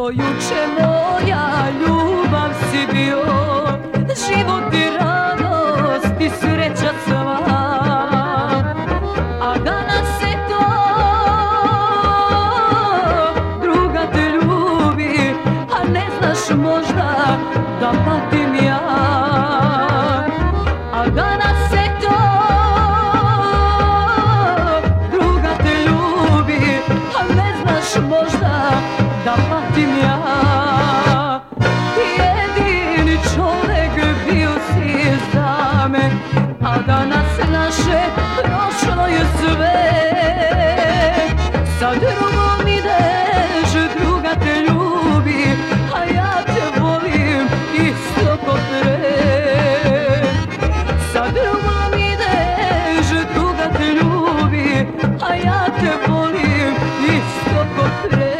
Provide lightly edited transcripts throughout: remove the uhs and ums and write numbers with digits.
Do juče moja ljubav si bio, život i radost i sreća sva. A danas eto, druga te ljubi, a ne znaš možda da patim ja. A danas eto, druga te ljubi, a ne znaš možda da patim ja. Jedini čovek bio si za me, a danas naše prošlo je sve. Sa drugom ideš, druga te ljubi, a ja te volim isto ko pre. Sa drugom ideš, druga te ljubi, a ja te volim isto ko pre.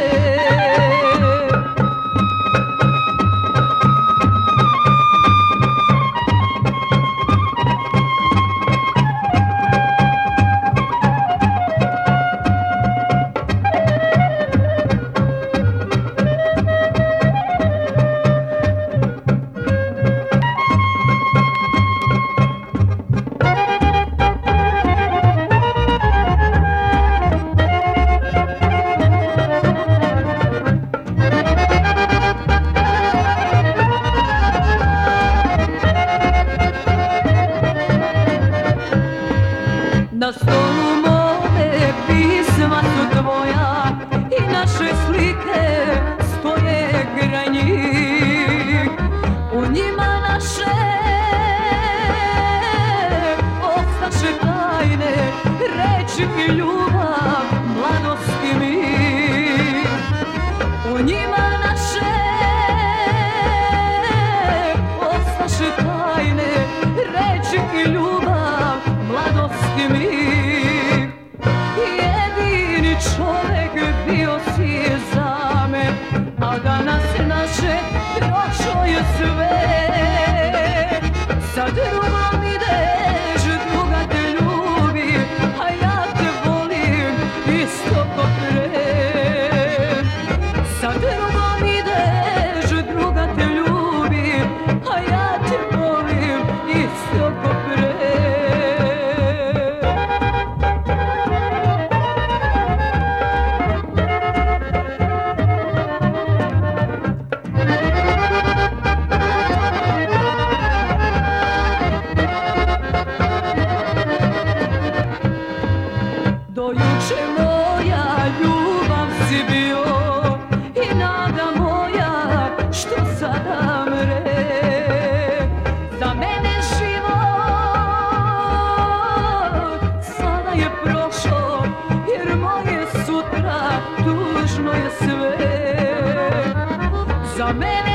Na stolu mome pisma su tvoja i naše slike stoje kraj njih. U njima naše ostaše tajne reči i ljubav, mladost i mir. U njima naše ostaše tajne reči i ljubav, mladost i mir. Jedini čovek bio si za me, a danas naše prošlo je sve. Sa drugom ideš, druga te ljubi, a ja te volim isto ko pre. Sa drugom ideš, druga te ljubi, a ja te volim isto ko pre. Do juče moja ljubav si bio i nada moja što sada mre. Za mene život sada je prošlo, jer moje sutra tužno je sve. Za mene